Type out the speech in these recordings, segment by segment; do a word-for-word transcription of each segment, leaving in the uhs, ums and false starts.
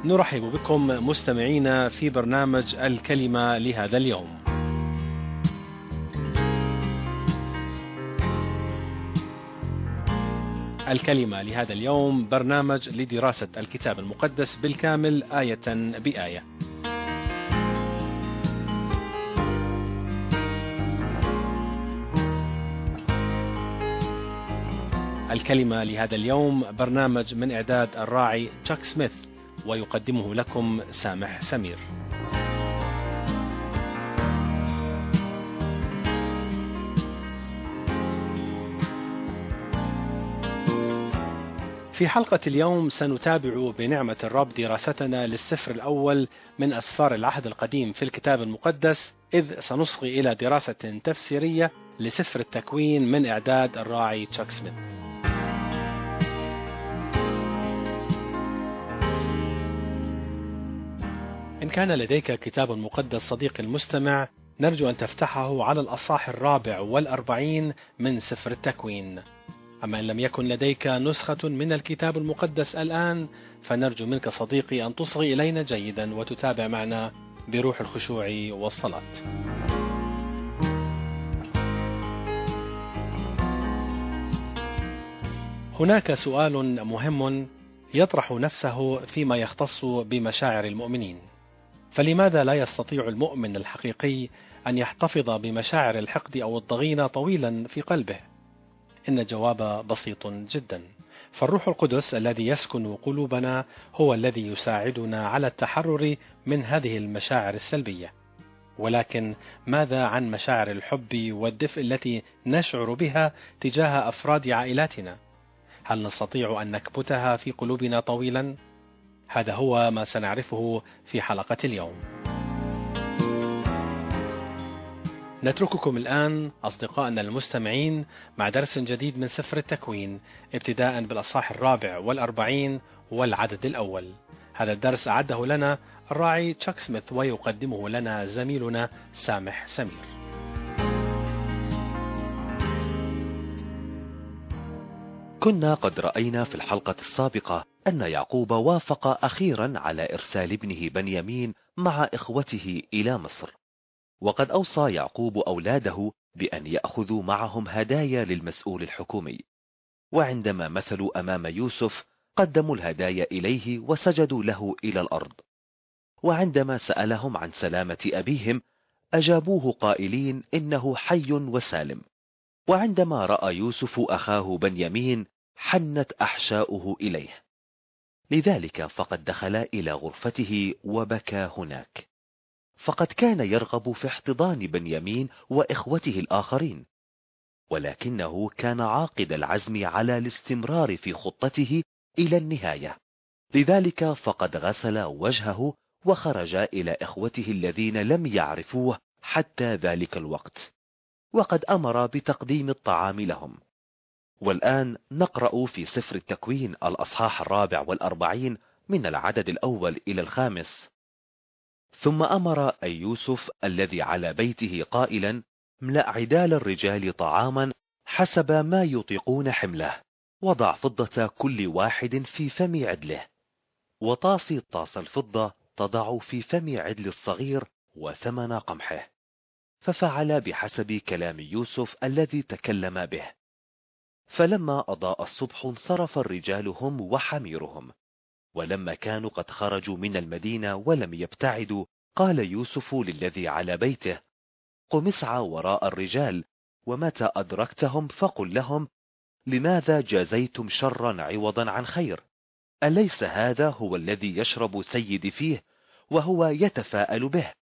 نرحب بكم مستمعينا في برنامج الكلمة لهذا اليوم. الكلمة لهذا اليوم برنامج لدراسة الكتاب المقدس بالكامل آية بآية. الكلمة لهذا اليوم برنامج من إعداد الراعي تشاك سميث، ويقدمه لكم سامح سمير. في حلقة اليوم سنتابع بنعمة الرب دراستنا للسفر الأول من أسفار العهد القديم في الكتاب المقدس، إذ سنصغي إلى دراسة تفسيرية لسفر التكوين من إعداد الراعي تشاك سميث. إن كان لديك كتاب مقدس صديقي المستمع، نرجو أن تفتحه على الأصحاح الرابع والأربعين من سفر التكوين. أما إن لم يكن لديك نسخة من الكتاب المقدس الآن، فنرجو منك صديقي أن تصغي إلينا جيدا وتتابع معنا بروح الخشوع والصلاة. هناك سؤال مهم يطرح نفسه فيما يختص بمشاعر المؤمنين، فلماذا لا يستطيع المؤمن الحقيقي أن يحتفظ بمشاعر الحقد أو الضغينة طويلا في قلبه؟ إن الجواب بسيط جدا، فالروح القدس الذي يسكن قلوبنا هو الذي يساعدنا على التحرر من هذه المشاعر السلبية. ولكن ماذا عن مشاعر الحب والدفء التي نشعر بها تجاه أفراد عائلاتنا؟ هل نستطيع أن نكبتها في قلوبنا طويلا؟ هذا هو ما سنعرفه في حلقة اليوم. نترككم الآن أصدقائنا المستمعين مع درس جديد من سفر التكوين، ابتداء بالأصحاح الرابع والأربعين والعدد الأول. هذا الدرس أعده لنا الراعي تشاك سميث، ويقدمه لنا زميلنا سامح سمير. كنا قد رأينا في الحلقة السابقة أن يعقوب وافق أخيرا على إرسال ابنه بنيامين مع إخوته إلى مصر، وقد أوصى يعقوب أولاده بأن يأخذوا معهم هدايا للمسؤول الحكومي. وعندما مثلوا أمام يوسف قدموا الهدايا إليه وسجدوا له إلى الأرض. وعندما سألهم عن سلامة أبيهم أجابوه قائلين إنه حي وسالم. وعندما رأى يوسف أخاه بنيامين حنت أحشاؤه إليه، لذلك فقد دخل إلى غرفته وبكى هناك، فقد كان يرغب في احتضان بنيامين وإخوته الآخرين، ولكنه كان عاقد العزم على الاستمرار في خطته إلى النهاية. لذلك فقد غسل وجهه وخرج إلى إخوته الذين لم يعرفوه حتى ذلك الوقت، وقد أمر بتقديم الطعام لهم. والآن نقرأ في سفر التكوين الأصحاح الرابع والأربعين من العدد الأول إلى الخامس. ثم أمر أي يوسف الذي على بيته قائلا: املأ عدال الرجال طعاما حسب ما يطيقون حمله، وضع فضة كل واحد في فم عدله، وطاسي طاس الفضة تضع في فم عدل الصغير وثمن قمحه. ففعل بحسب كلام يوسف الذي تكلم به. فلما أضاء الصبح انصرف الرجال هم وحميرهم. ولما كانوا قد خرجوا من المدينة ولم يبتعدوا، قال يوسف للذي على بيته: قم اسعى وراء الرجال، ومتى أدركتهم فقل لهم: لماذا جازيتم شرا عوضا عن خير؟ أليس هذا هو الذي يشرب سيدي فيه وهو يتفاءل به؟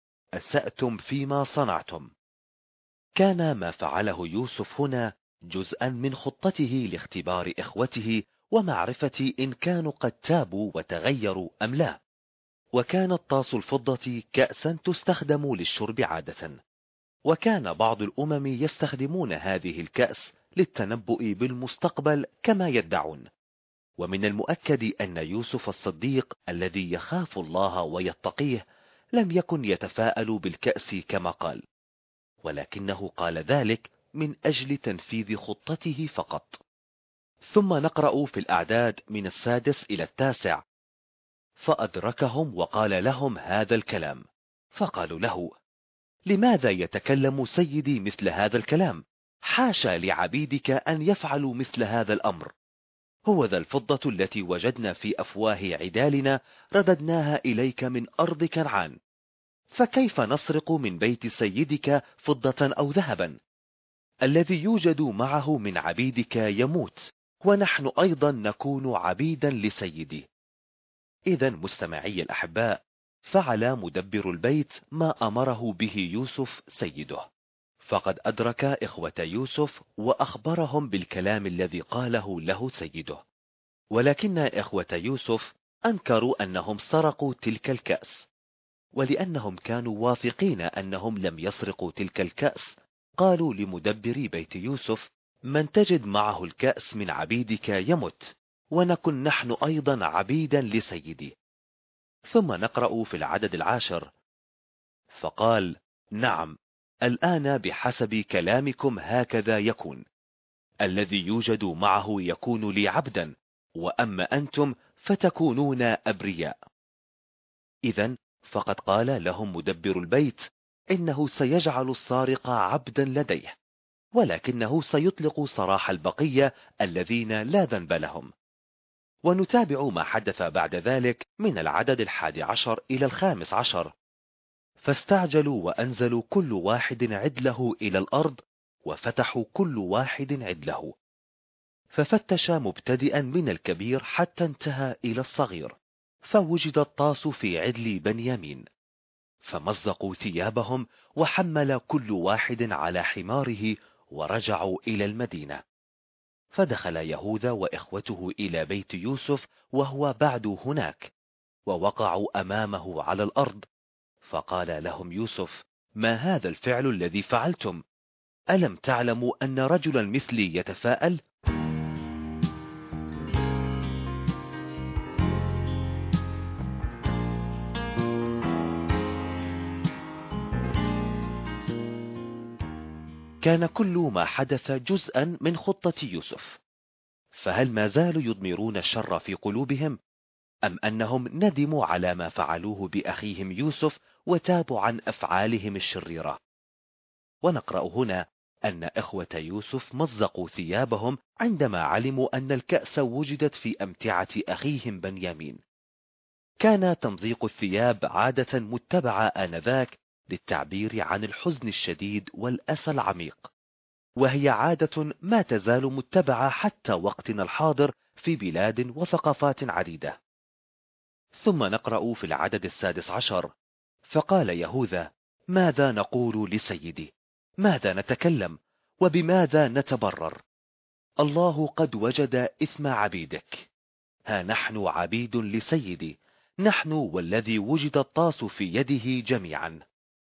أسأتم فيما صنعتم. كان ما فعله يوسف هنا جزءا من خطته لاختبار إخوته ومعرفة إن كانوا قد تابوا وتغيروا أم لا. وكانت طاس الفضة كأسا تستخدم للشرب عادة، وكان بعض الأمم يستخدمون هذه الكأس للتنبؤ بالمستقبل كما يدعون. ومن المؤكد أن يوسف الصديق الذي يخاف الله ويتقيه لم يكن يتفاءل بالكأس كما قال، ولكنه قال ذلك من أجل تنفيذ خطته فقط. ثم نقرأ في الأعداد من السادس إلى التاسع: فأدركهم وقال لهم هذا الكلام، فقالوا له: لماذا يتكلم سيدي مثل هذا الكلام؟ حاشا لعبيدك أن يفعلوا مثل هذا الأمر. هو ذا الفضة التي وجدنا في أفواه عدالنا رددناها إليك من أرض كنعان، فكيف نسرق من بيت سيدك فضة أو ذهبا؟ الذي يوجد معه من عبيدك يموت، ونحن أيضا نكون عبيدا لسيدي. إذا مستمعي الأحباء، فعل مدبر البيت ما أمره به يوسف سيده، فقد أدرك إخوة يوسف وأخبرهم بالكلام الذي قاله له سيده، ولكن إخوة يوسف أنكروا أنهم سرقوا تلك الكأس، ولأنهم كانوا واثقين أنهم لم يسرقوا تلك الكأس، قالوا لمدبر بيت يوسف: من تجد معه الكأس من عبيدك يمت، ونكن نحن أيضا عبيدا لسيدي. ثم نقرأ في العدد العاشر: فقال: نعم، الآن بحسب كلامكم هكذا يكون، الذي يوجد معه يكون لي عبدا، وأما أنتم فتكونون أبرياء. إذن فقد قال لهم مدبر البيت إنه سيجعل السارق عبدا لديه، ولكنه سيطلق سراح البقية الذين لا ذنب لهم. ونتابع ما حدث بعد ذلك من العدد الحادي عشر إلى الخامس عشر: فاستعجلوا وأنزلوا كل واحد عدله إلى الأرض، وفتحوا كل واحد عدله، ففتش مبتدئا من الكبير حتى انتهى إلى الصغير، فوجد الطاس في عدل بنيامين، فمزقوا ثيابهم وحمل كل واحد على حماره ورجعوا إلى المدينة. فدخل يهوذا وإخوته إلى بيت يوسف وهو بعد هناك، ووقعوا أمامه على الأرض، فقال لهم يوسف: ما هذا الفعل الذي فعلتم؟ ألم تعلموا أن رجلا مثلي يتفاءل؟ كان كل ما حدث جزءا من خطة يوسف، فهل ما زالوا يضمرون الشر في قلوبهم، أم أنهم ندموا على ما فعلوه بأخيهم يوسف وتابوا عن أفعالهم الشريرة؟ ونقرأ هنا أن إخوة يوسف مزقوا ثيابهم عندما علموا أن الكأس وجدت في أمتعة أخيهم بنيامين. كان تمزيق الثياب عادة متبعة آنذاك للتعبير عن الحزن الشديد والأسى العميق، وهي عادة ما تزال متبعة حتى وقتنا الحاضر في بلاد وثقافات عديدة. ثم نقرأ في العدد السادس عشر: فقال يهوذا: ماذا نقول لسيدي؟ ماذا نتكلم؟ وبماذا نتبرر؟ الله قد وجد إثم عبيدك، ها نحن عبيد لسيدي، نحن والذي وجد الطاس في يده جميعا.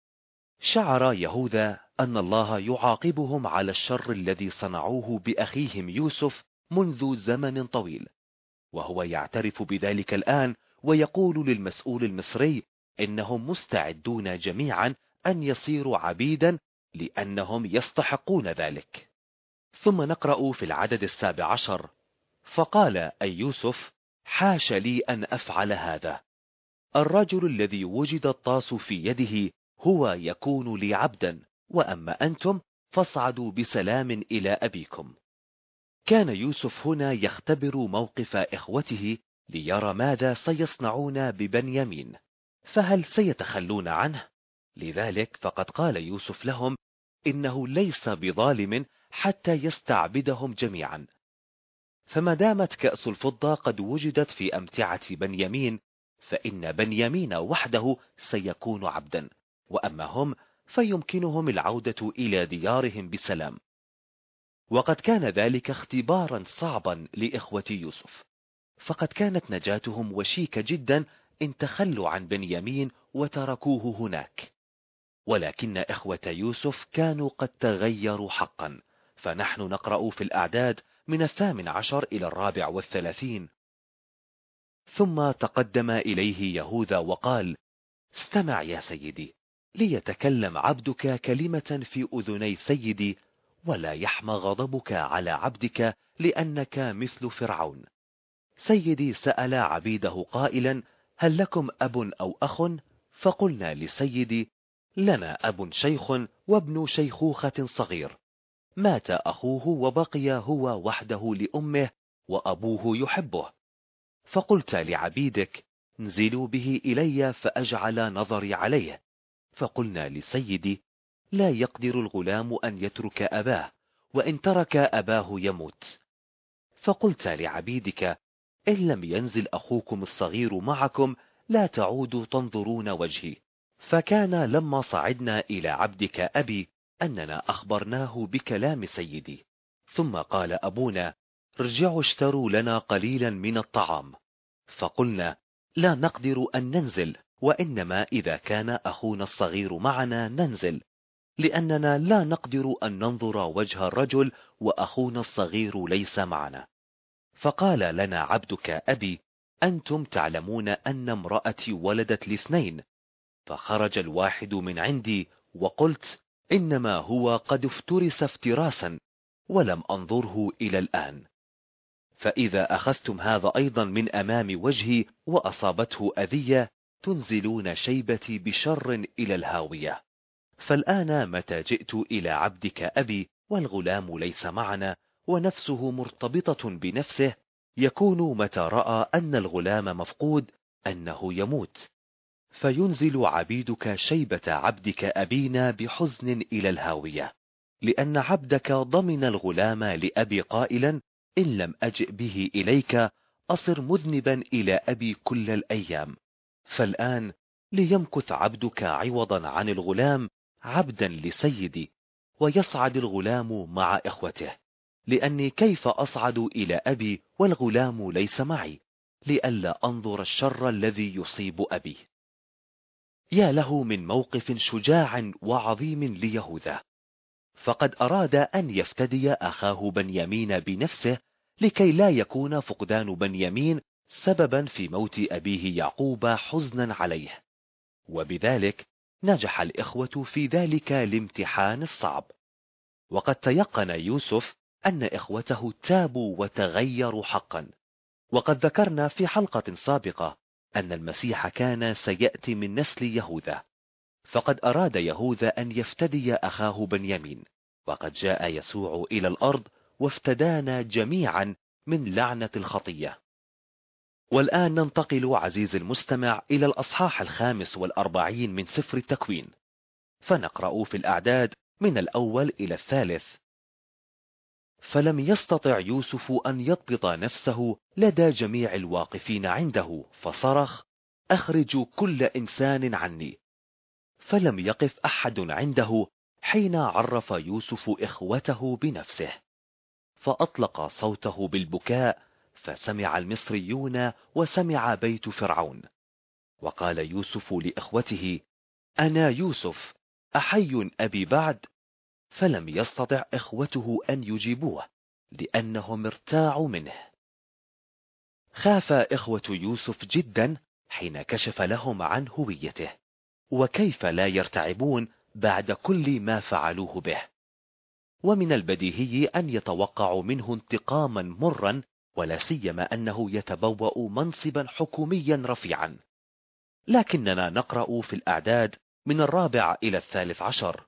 شعر يهوذا أن الله يعاقبهم على الشر الذي صنعوه بأخيهم يوسف منذ زمن طويل، وهو يعترف بذلك الآن، ويقول للمسؤول المصري إنهم مستعدون جميعا أن يصيروا عبيدا لأنهم يستحقون ذلك. ثم نقرأ في العدد السابع عشر: فقال أي يوسف: حاش لي أن أفعل هذا، الرجل الذي وجد الطاس في يده هو يكون لي عبدا، وأما أنتم فاصعدوا بسلام إلى أبيكم. كان يوسف هنا يختبر موقف إخوته ليرى ماذا سيصنعون ببنيامين، فهل سيتخلون عنه؟ لذلك فقد قال يوسف لهم إنه ليس بظالم حتى يستعبدهم جميعا، فما دامت كأس الفضة قد وجدت في أمتعة بنيامين، فإن بنيامين وحده سيكون عبدا، وأما هم فيمكنهم العودة إلى ديارهم بسلام. وقد كان ذلك اختبارا صعبا لإخوة يوسف، فقد كانت نجاتهم وشيكة جدا إن تخلوا عن بنيامين وتركوه هناك، ولكن إخوة يوسف كانوا قد تغيروا حقا. فنحن نقرأ في الأعداد من الثامن عشر إلى الرابع والثلاثين: ثم تقدم إليه يهوذا وقال: استمع يا سيدي، ليتكلم عبدك كلمة في أذني سيدي، ولا يحمى غضبك على عبدك لأنك مثل فرعون. سيدي سأل عبيده قائلا: هل لكم أب أو أخ؟ فقلنا لسيدي: لنا أب شيخ وابن شيخوخة صغير، مات أخوه وبقي هو وحده لأمه وأبوه يحبه. فقلت لعبيدك: انزلوا به إلي فأجعل نظري عليه. فقلنا لسيدي: لا يقدر الغلام أن يترك أباه، وإن ترك أباه يموت. فقلت لعبيدك: إن لم ينزل أخوكم الصغير معكم لا تعودوا تنظرون وجهي. فكان لما صعدنا إلى عبدك أبي أننا أخبرناه بكلام سيدي. ثم قال أبونا: ارجعوا اشتروا لنا قليلا من الطعام. فقلنا: لا نقدر أن ننزل، وإنما إذا كان أخونا الصغير معنا ننزل، لأننا لا نقدر أن ننظر وجه الرجل وأخونا الصغير ليس معنا. فقال لنا عبدك أبي: أنتم تعلمون أن امرأتي ولدت لاثنين، فخرج الواحد من عندي وقلت: إنما هو قد افترس افتراسا، ولم أنظره إلى الآن. فإذا أخذتم هذا أيضا من أمام وجهي وأصابته أذية تنزلون شيبتي بشر إلى الهاوية. فالآن متى جئت إلى عبدك أبي والغلام ليس معنا ونفسه مرتبطة بنفسه، يكون متى رأى أن الغلام مفقود أنه يموت، فينزل عبيدك شيبة عبدك أبينا بحزن إلى الهاوية، لأن عبدك ضمن الغلام لأبي قائلا: إن لم أجئ به إليك أصر مذنبا إلى أبي كل الأيام. فالآن ليمكث عبدك عوضا عن الغلام عبدا لسيدي، ويصعد الغلام مع إخوته، لأني كيف أصعد إلى أبي والغلام ليس معي، لئلا أنظر الشر الذي يصيب أبي. يا له من موقف شجاع وعظيم ليهوذا، فقد أراد أن يفتدي أخاه بنيامين بنفسه لكي لا يكون فقدان بنيامين سببا في موت أبيه يعقوب حزنا عليه. وبذلك نجح الإخوة في ذلك الامتحان الصعب. وقد تيقن يوسف أن إخوته تابوا وتغيروا حقا. وقد ذكرنا في حلقة سابقة أن المسيح كان سيأتي من نسل يهوذا، فقد أراد يهوذا أن يفتدي أخاه بنيامين، وقد جاء يسوع إلى الأرض وافتدانا جميعا من لعنة الخطية. والآن ننتقل عزيزي المستمع إلى الأصحاح الخامس والأربعين من سفر التكوين، فنقرأ في الأعداد من الأول إلى الثالث. فلم يستطع يوسف أن يضبط نفسه لدى جميع الواقفين عنده، فصرخ: أخرجوا كل إنسان عني. فلم يقف أحد عنده حين عرف يوسف إخوته بنفسه، فأطلق صوته بالبكاء، فسمع المصريون وسمع بيت فرعون. وقال يوسف لإخوته: أنا يوسف، أحي أبي بعد؟ فلم يستطع إخوته أن يجيبوه لأنهم ارتاعوا منه. خاف إخوة يوسف جدا حين كشف لهم عن هويته، وكيف لا يرتعبون بعد كل ما فعلوه به. ومن البديهي أن يتوقعوا منه انتقاما مرا، ولا سيما أنه يتبوأ منصبا حكوميا رفيعا. لكننا نقرأ في الأعداد من الرابع إلى الثالث عشر: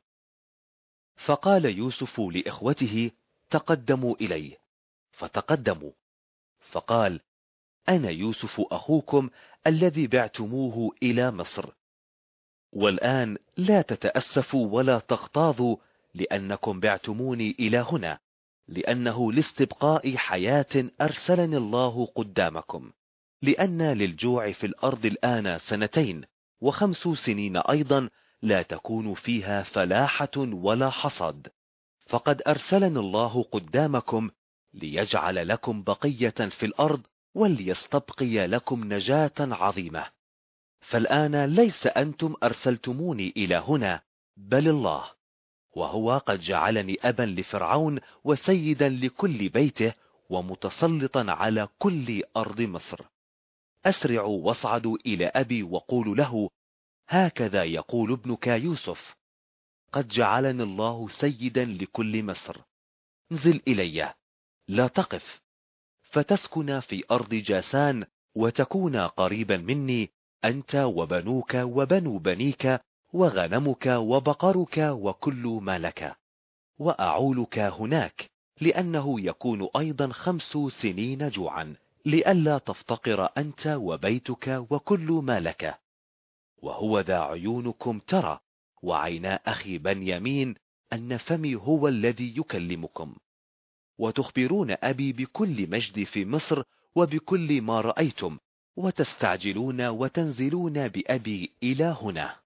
فقال يوسف لإخوته: تقدموا إلي. فتقدموا. فقال: أنا يوسف أخوكم الذي بعتموه إلى مصر. والآن لا تتأسفوا ولا تغتاظوا لأنكم بعتموني إلى هنا، لأنه لاستبقاء حياة أرسلني الله قدامكم، لأن للجوع في الأرض الآن سنتين وخمس سنين أيضا لا تكون فيها فلاحة ولا حصاد. فقد أرسلني الله قدامكم ليجعل لكم بقية في الأرض وليستبقي لكم نجاة عظيمة. فالآن ليس أنتم أرسلتموني إلى هنا، بل الله، وهو قد جعلني أبا لفرعون وسيدا لكل بيته ومتسلطا على كل أرض مصر. أسرعوا واصعدوا إلى أبي وقولوا له: هكذا يقول ابنك يوسف: قد جعلني الله سيدا لكل مصر. انزل إلي، لا تقف، فتسكن في أرض جاسان وتكون قريبا مني، أنت وبنوك وبنو بنيك وغنمك وبقرك وكل ما لك، وأعولك هناك، لأنه يكون أيضا خمس سنين جوعا، لئلا تفتقر أنت وبيتك وكل ما لك. وهو ذا عيونكم ترى وعينا أخي بنيامين أن فمي هو الذي يكلمكم، وتخبرون أبي بكل مجد في مصر وبكل ما رأيتم، وتستعجلون وتنزلون بأبي إلى هنا.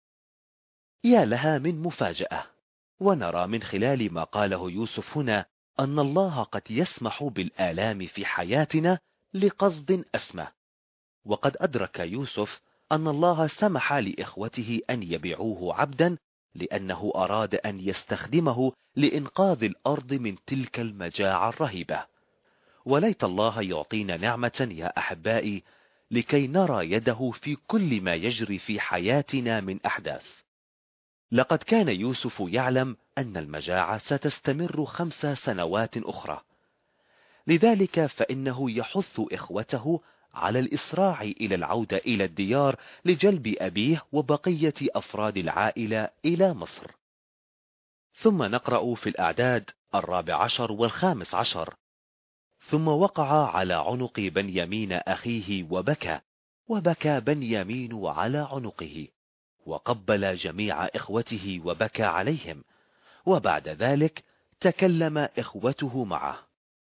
يا لها من مفاجأة! ونرى من خلال ما قاله يوسف هنا أن الله قد يسمح بالآلام في حياتنا لقصد أسمى. وقد أدرك يوسف أن الله سمح لإخوته أن يبيعوه عبدا لأنه أراد أن يستخدمه لإنقاذ الأرض من تلك المجاعة الرهيبة. وليت الله يعطينا نعمة يا أحبائي لكي نرى يده في كل ما يجري في حياتنا من أحداث. لقد كان يوسف يعلم أن المجاعة ستستمر خمس سنوات أخرى، لذلك فإنه يحث إخوته على الإسراع إلى العودة إلى الديار لجلب أبيه وبقية أفراد العائلة إلى مصر. ثم نقرأ في الأعداد الرابع عشر والخامس عشر: ثم وقع على عنق بنيامين أخيه وبكى، وبكى بنيامين على عنقه، وقبل جميع إخوته وبكى عليهم، وبعد ذلك تكلم إخوته معه.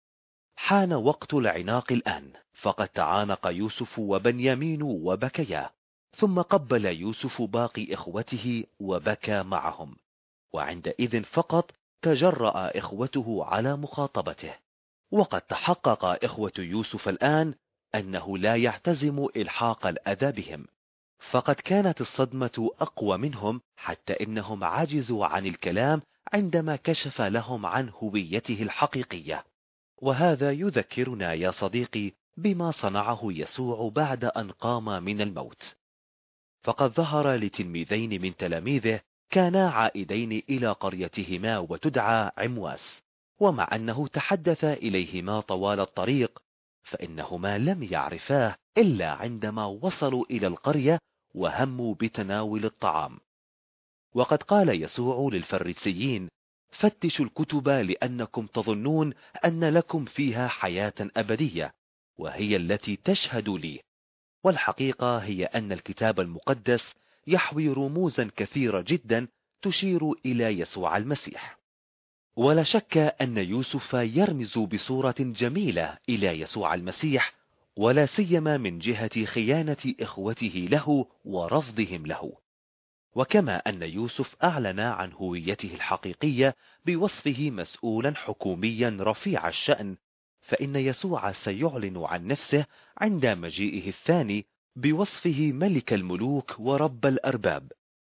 حان وقت العناق الآن، فقد تعانق يوسف وبنيامين وبكيا، ثم قبل يوسف باقي إخوته وبكى معهم، وعندئذ فقط تجرأ إخوته على مخاطبته. وقد تحقق إخوة يوسف الآن أنه لا يعتزم إلحاق الأذى بهم، فقد كانت الصدمة أقوى منهم حتى إنهم عجزوا عن الكلام عندما كشف لهم عن هويته الحقيقية. وهذا يذكرنا يا صديقي بما صنعه يسوع بعد أن قام من الموت. فقد ظهر لتلميذين من تلاميذه كانا عائدين إلى قريتهما وتدعى عمواس، ومع أنه تحدث إليهما طوال الطريق فإنهما لم يعرفاه إلا عندما وصلوا إلى القرية وهموا بتناول الطعام. وقد قال يسوع للفريسيين: فتشوا الكتب لأنكم تظنون أن لكم فيها حياة أبدية، وهي التي تشهد لي. والحقيقة هي أن الكتاب المقدس يحوي رموزا كثيرة جدا تشير إلى يسوع المسيح. ولا شك أن يوسف يرمز بصورة جميلة إلى يسوع المسيح، ولا سيما من جهة خيانة إخوته له ورفضهم له. وكما أن يوسف أعلن عن هويته الحقيقية بوصفه مسؤولا حكوميا رفيع الشأن، فإن يسوع سيعلن عن نفسه عند مجيئه الثاني بوصفه ملك الملوك ورب الأرباب.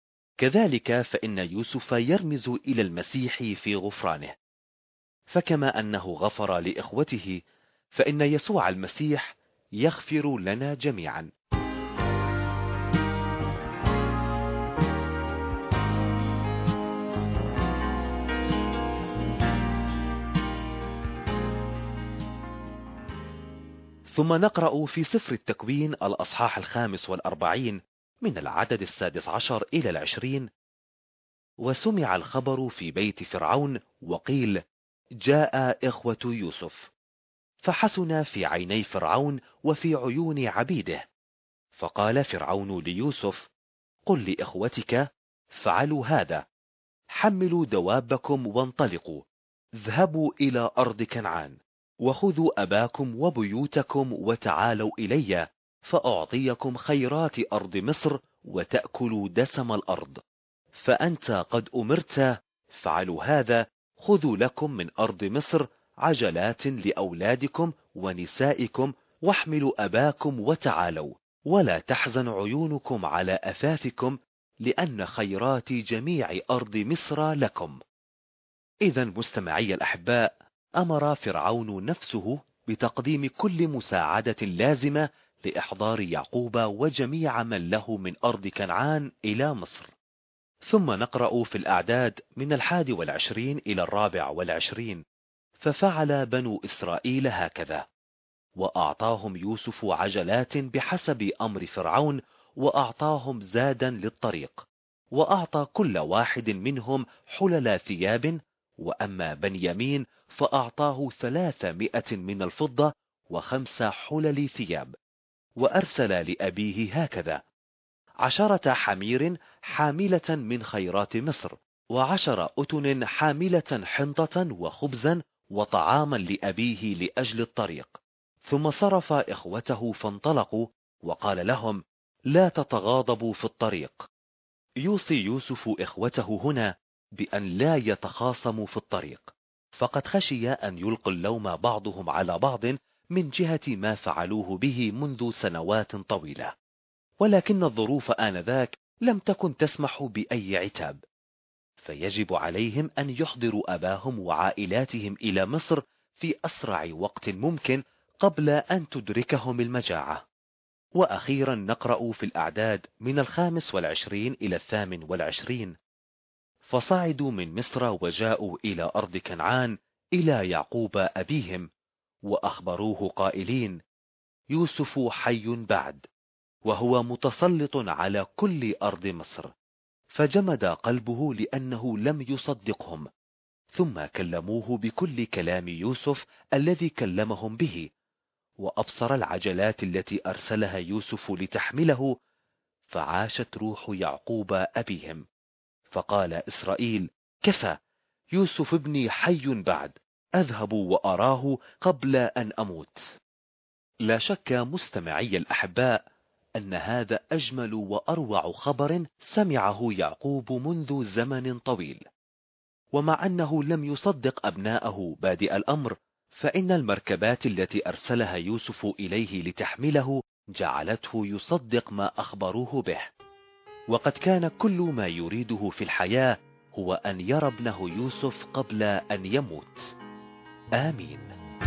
كذلك فإن يوسف يرمز إلى المسيح في غفرانه، فكما أنه غفر لإخوته فإن يسوع المسيح يغفر لنا جميعا. ثم نقرأ في سفر التكوين الأصحاح الخامس والأربعين من العدد السادس عشر إلى العشرين: وسمع الخبر في بيت فرعون وقيل: جاء إخوة يوسف، فحسن في عيني فرعون وفي عيون عبيده. فقال فرعون ليوسف: قل لإخوتك فعلوا هذا، حملوا دوابكم وانطلقوا، اذهبوا إلى أرض كنعان، وخذوا أباكم وبيوتكم وتعالوا إلي، فأعطيكم خيرات أرض مصر وتأكلوا دسم الأرض. فأنت قد أمرت، فعلوا هذا، خذوا لكم من أرض مصر عجلات لأولادكم ونسائكم، واحملوا أباكم وتعالوا، ولا تحزن عيونكم على أثاثكم، لأن خيرات جميع أرض مصر لكم. إذن مستمعي الأحباء، أمر فرعون نفسه بتقديم كل مساعدة لازمة لإحضار يعقوب وجميع من له من أرض كنعان إلى مصر. ثم نقرأ في الأعداد من الحادي والعشرين إلى الرابع والعشرين: ففعل بنو إسرائيل هكذا، وأعطاهم يوسف عجلات بحسب أمر فرعون، وأعطاهم زادا للطريق، وأعطى كل واحد منهم حلل ثياب، وأما بنيامين فأعطاه ثلاثمائة من الفضة وخمس حلل ثياب. وأرسل لأبيه هكذا: عشرة حمير حاملة من خيرات مصر، وعشر أتن حاملة حنطة وخبزا وطعاما لأبيه لأجل الطريق. ثم صرف إخوته فانطلقوا، وقال لهم: لا تتغاضبوا في الطريق. يوصي يوسف إخوته هنا بأن لا يتخاصموا في الطريق، فقد خشي أن يلقي اللوم بعضهم على بعض من جهة ما فعلوه به منذ سنوات طويلة، ولكن الظروف آنذاك لم تكن تسمح بأي عتاب، فيجب عليهم أن يحضروا أباهم وعائلاتهم إلى مصر في أسرع وقت ممكن قبل أن تدركهم المجاعة. وأخيرا نقرأ في الأعداد من الخامس والعشرين إلى الثامن والعشرين: فصعدوا من مصر وجاءوا إلى أرض كنعان إلى يعقوب أبيهم، وأخبروه قائلين: يوسف حي بعد، وهو متسلط على كل أرض مصر. فجمد قلبه لأنه لم يصدقهم، ثم كلموه بكل كلام يوسف الذي كلمهم به، وأبصر العجلات التي أرسلها يوسف لتحمله، فعاشت روح يعقوب أبيهم. فقال إسرائيل: كفى، يوسف ابني حي بعد، أذهب وأراه قبل أن أموت. لا شك مستمعي الأحباء أن هذا أجمل وأروع خبر سمعه يعقوب منذ زمن طويل. ومع أنه لم يصدق أبناءه بادئ الأمر، فإن المركبات التي أرسلها يوسف إليه لتحمله جعلته يصدق ما أخبروه به. وقد كان كل ما يريده في الحياة هو أن يرى ابنه يوسف قبل أن يموت. آمين.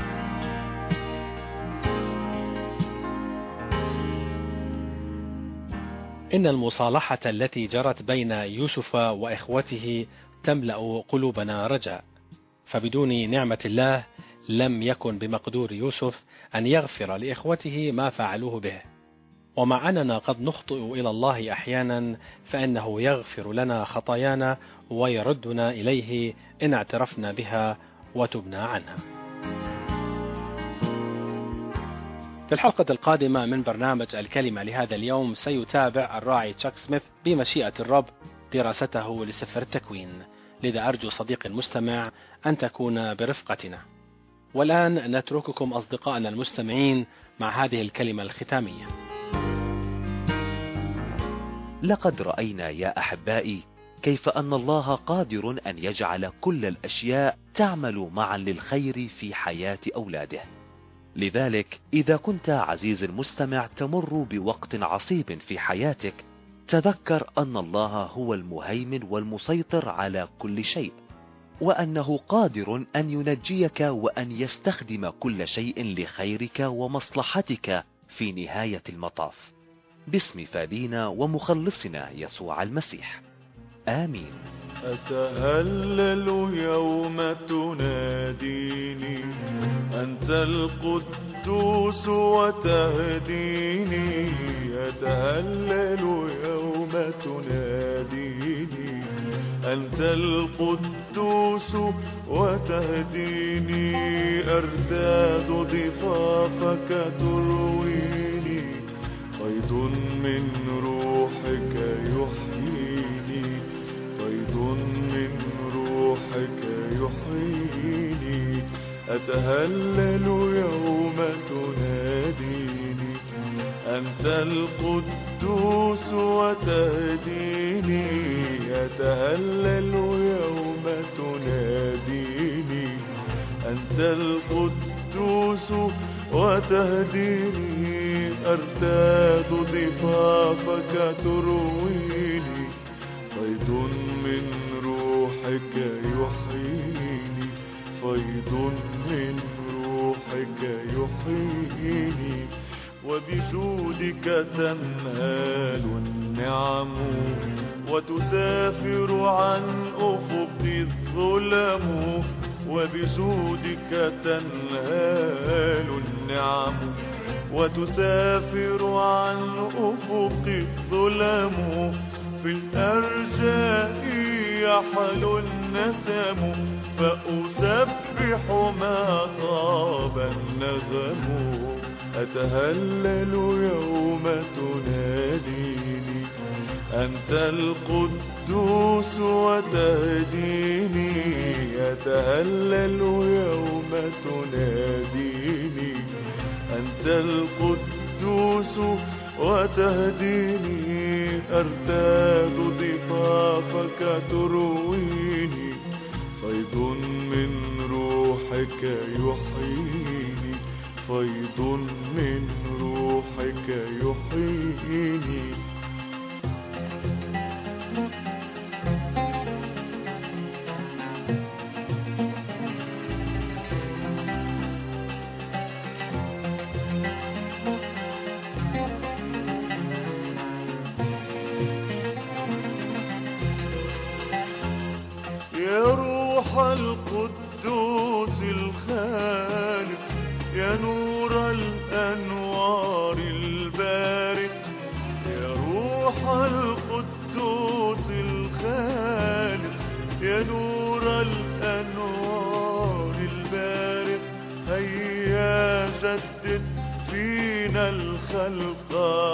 إن المصالحة التي جرت بين يوسف وإخوته تملأ قلوبنا رجاء، فبدون نعمة الله لم يكن بمقدور يوسف أن يغفر لإخوته ما فعلوه به. ومع أننا قد نخطئ إلى الله أحيانا، فإنه يغفر لنا خطايانا ويردنا إليه إن اعترفنا بها وتبنا عنها. في الحلقة القادمة من برنامج الكلمة لهذا اليوم سيتابع الراعي تشاك سميث بمشيئة الرب دراسته لسفر التكوين، لذا أرجو صديقي المستمع أن تكون برفقتنا. والآن نترككم أصدقائنا المستمعين مع هذه الكلمة الختامية. لقد رأينا يا أحبائي كيف أن الله قادر أن يجعل كل الأشياء تعمل معا للخير في حياة أولاده. لذلك إذا كنت عزيز المستمع تمر بوقت عصيب في حياتك، تذكر أن الله هو المهيمن والمسيطر على كل شيء، وأنه قادر أن ينجيك وأن يستخدم كل شيء لخيرك ومصلحتك في نهاية المطاف، باسم فادينا ومخلصنا يسوع المسيح. آمين. أتهلل يوم تناديني أنت القدوس وتهديني، أتهلل يوم تناديني أنت القدوس وتهديني، أرتاد ضفافك ترويني، فيض من روحك يحييني، فيض من روحك يحييني، أتهلل يوم تناديني أنت القدوس وتهديني، أتهلل يوم تناديني أنت القدوس وتهديني، أرتاد ضفافك ترويني، فيض من روحك يحييني، فيض من روحك يحييني، وبجودك تنهال النعم وتسافر عن أفق الظلم، وبجودك تنهال النعم وتسافر عن أفق الظلم. في الأرجاء يحل النسم، فأسبح ما طاب النغم. أتهلل يوم تناديني أنت القدوس وتهديني. أتهلل يوم تناديني أنت القدوس وتهديني. أرتاد ضفافك ترويني، فيض من روحك يحييني، فيض من روحك يحييني. يا روح القدوس الخالق، يا نور الأنوار البارق. يا روح القدوس الخالق، يا نور الأنوار البارق. هيا جدد فينا الخلق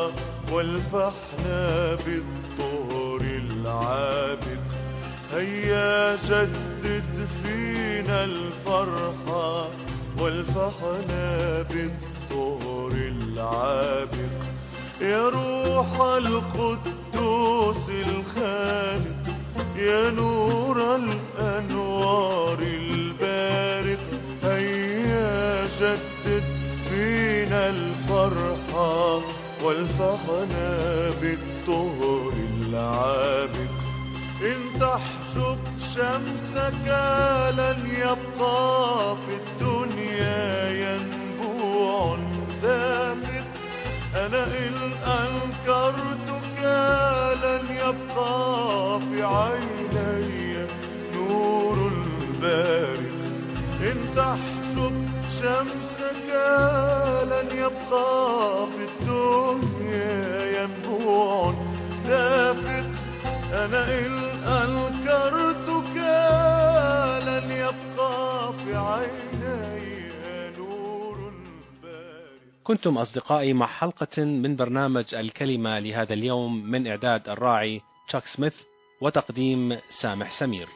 والفحنا بالطهر العابق. هيا جدد فينا الفرحة والفحنا بالطهر العابق. يا روح القدوس الخالق، يا نور الأنوار البارق. هيا جدد فينا الفرحة والفحنا بالطهر العابق. إن تحجب شمسك لن يبقى في الدنيا ينبوع دافق. أنا إن أنكرتك لن يبقى في عيني نور بارق. إن تحجب شمسك لن يبقى في الدنيا ينبوع دافق. أنا إن أنكرتك لن يبقى في عيني نور بارق. كنتم أصدقائي مع حلقة من برنامج الكلمة لهذا اليوم، من إعداد الراعي تشاك سميث وتقديم سامح سمير.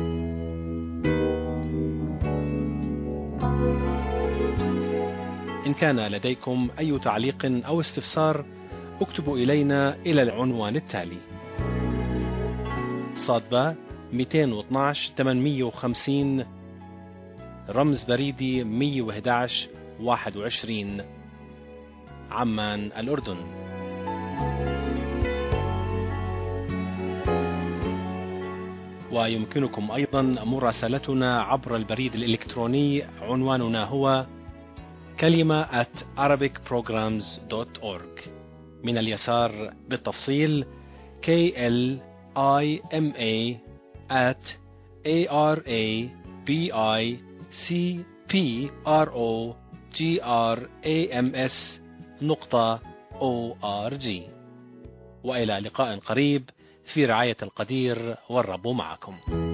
إن كان لديكم أي تعليق أو استفسار اكتبوا إلينا إلى العنوان التالي: صادبة مئتين واثناشر ثمانمئة وخمسين، رمز بريدي مئة وأحد عشر واحد وعشرين، عمان الأردن. ويمكنكم أيضا مراسلتنا عبر البريد الإلكتروني، عنواننا هو كلمة at arabic programs dot org. من اليسار بالتفصيل K L I M A at A R A B I C P R O G R A M S نقطة O R G. وإلى لقاء قريب في رعاية القدير، والرب معكم.